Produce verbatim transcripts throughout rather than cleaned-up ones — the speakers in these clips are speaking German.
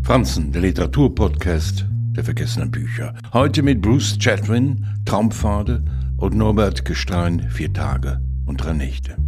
Franzen, der Literaturpodcast der vergessenen Bücher. Heute mit Bruce Chatwin, Traumpfade, und Norbert Gestrein, Vier Tage und drei Nächte.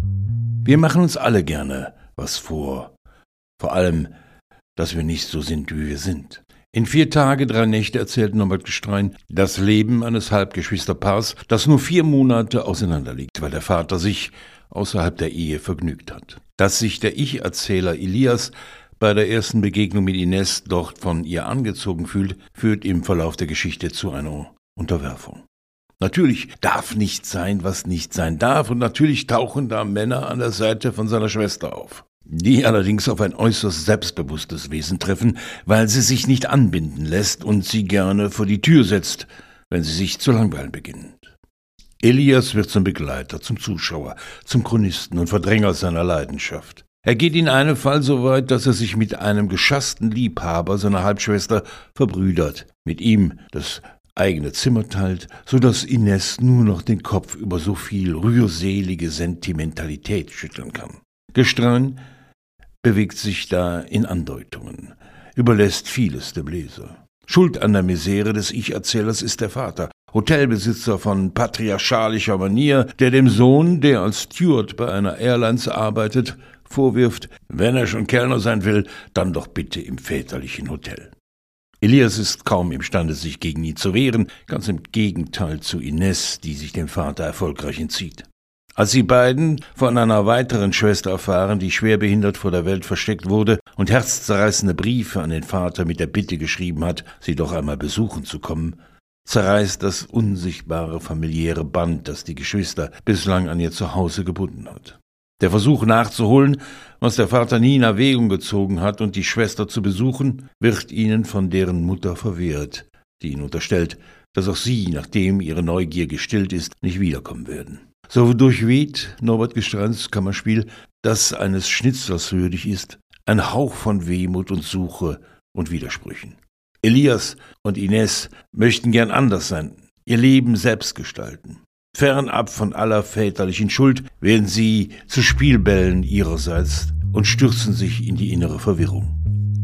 Wir machen uns alle gerne was vor. Vor allem, dass wir nicht so sind, wie wir sind. In Vier Tage, drei Nächte erzählt Norbert Gestrein das Leben eines Halbgeschwisterpaars, das nur vier Monate auseinanderliegt, weil der Vater sich außerhalb der Ehe vergnügt hat. Dass sich der Ich-Erzähler Elias bei der ersten Begegnung mit Ines dort von ihr angezogen fühlt, führt im Verlauf der Geschichte zu einer Unterwerfung. Natürlich darf nicht sein, was nicht sein darf, und natürlich tauchen da Männer an der Seite von seiner Schwester auf, die allerdings auf ein äußerst selbstbewusstes Wesen treffen, weil sie sich nicht anbinden lässt und sie gerne vor die Tür setzt, wenn sie sich zu langweilen beginnt. Elias wird zum Begleiter, zum Zuschauer, zum Chronisten und Verdränger seiner Leidenschaft. Er geht in einem Fall so weit, dass er sich mit einem geschassten Liebhaber seiner Halbschwester verbrüdert, mit ihm das eigene Zimmer teilt, so dass Ines nur noch den Kopf über so viel rührselige Sentimentalität schütteln kann. Gestrein bewegt sich da in Andeutungen, überlässt vieles dem Leser. Schuld an der Misere des Ich-Erzählers ist der Vater, Hotelbesitzer von patriarchalischer Manier, der dem Sohn, der als Steward bei einer Airlines arbeitet, vorwirft, wenn er schon Kellner sein will, dann doch bitte im väterlichen Hotel. Elias ist kaum imstande, sich gegen ihn zu wehren, ganz im Gegenteil zu Ines, die sich dem Vater erfolgreich entzieht. Als die beiden von einer weiteren Schwester erfahren, die schwerbehindert vor der Welt versteckt wurde und herzzerreißende Briefe an den Vater mit der Bitte geschrieben hat, sie doch einmal besuchen zu kommen, zerreißt das unsichtbare familiäre Band, das die Geschwister bislang an ihr Zuhause gebunden hat. Der Versuch nachzuholen, was der Vater nie in Erwägung gezogen hat, und die Schwester zu besuchen, wird ihnen von deren Mutter verwehrt, die ihnen unterstellt, dass auch sie, nachdem ihre Neugier gestillt ist, nicht wiederkommen werden. So durchweht Norbert Gestreins Kammerspiel, das eines Schnitzlers würdig ist, ein Hauch von Wehmut und Suche und Widersprüchen. Elias und Ines möchten gern anders sein, ihr Leben selbst gestalten. Fernab von aller väterlichen Schuld werden sie zu Spielbällen ihrerseits und stürzen sich in die innere Verwirrung.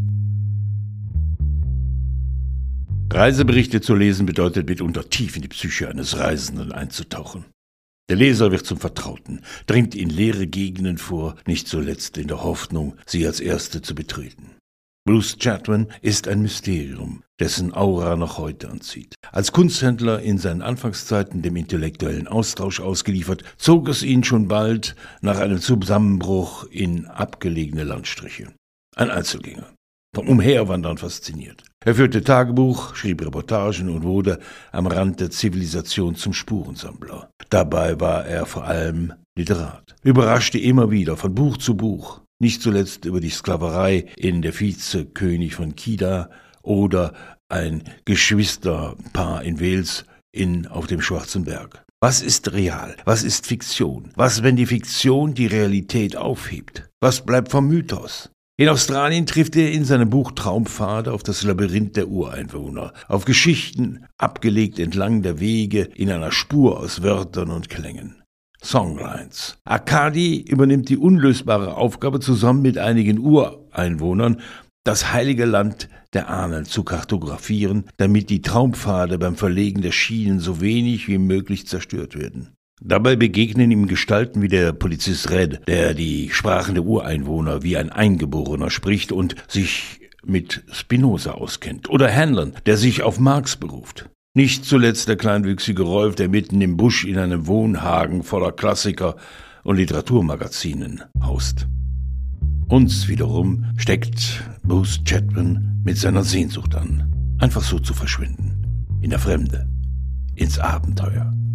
Reiseberichte zu lesen bedeutet mitunter tief in die Psyche eines Reisenden einzutauchen. Der Leser wird zum Vertrauten, dringt in leere Gegenden vor, nicht zuletzt in der Hoffnung, sie als Erste zu betreten. Bruce Chatwin ist ein Mysterium, dessen Aura noch heute anzieht. Als Kunsthändler in seinen Anfangszeiten dem intellektuellen Austausch ausgeliefert, zog es ihn schon bald nach einem Zusammenbruch in abgelegene Landstriche. Ein Einzelgänger, vom Umherwandern fasziniert. Er führte Tagebuch, schrieb Reportagen und wurde am Rand der Zivilisation zum Spurensammler. Dabei war er vor allem Literat, überraschte immer wieder von Buch zu Buch, nicht zuletzt über die Sklaverei in Der Vizekönig von Kida oder ein Geschwisterpaar in Wales in Auf dem Schwarzen Berg. Was ist real? Was ist Fiktion? Was, wenn die Fiktion die Realität aufhebt? Was bleibt vom Mythos? In Australien trifft er in seinem Buch Traumpfade auf das Labyrinth der Ureinwohner, auf Geschichten, abgelegt entlang der Wege in einer Spur aus Wörtern und Klängen. Songlines. Akkadi übernimmt die unlösbare Aufgabe, zusammen mit einigen Ureinwohnern das heilige Land der Ahnen zu kartografieren, damit die Traumpfade beim Verlegen der Schienen so wenig wie möglich zerstört werden. Dabei begegnen ihm Gestalten wie der Polizist Red, der die Sprachen der Ureinwohner wie ein Eingeborener spricht und sich mit Spinoza auskennt, oder Hanlon, der sich auf Marx beruft. Nicht zuletzt der kleinwüchsige Rolf, der mitten im Busch in einem Wohnhagen voller Klassiker und Literaturmagazinen haust. Uns wiederum steckt Bruce Chatwin mit seiner Sehnsucht an, einfach so zu verschwinden, in der Fremde, ins Abenteuer.